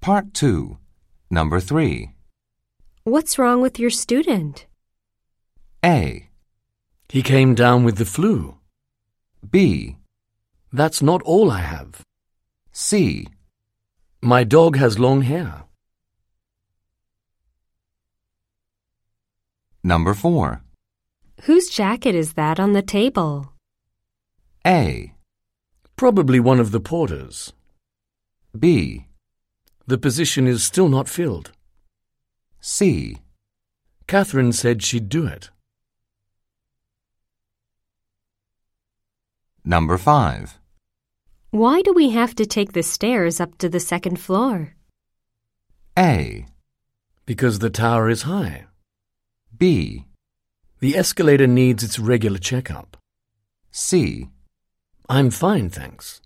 Part 2, Number 3. What's wrong with your student? A. He came down with the flu. B. That's not all I have. C. My dog has long hair. Number 4. Whose jacket is that on the table? A. Probably one of the porters. B. The position is still not filled. C. Catherine said she'd do it. Number 5. Why do we have to take the stairs up to the second floor? A. Because the tower is high. B. The escalator needs its regular checkup. C. I'm fine, thanks.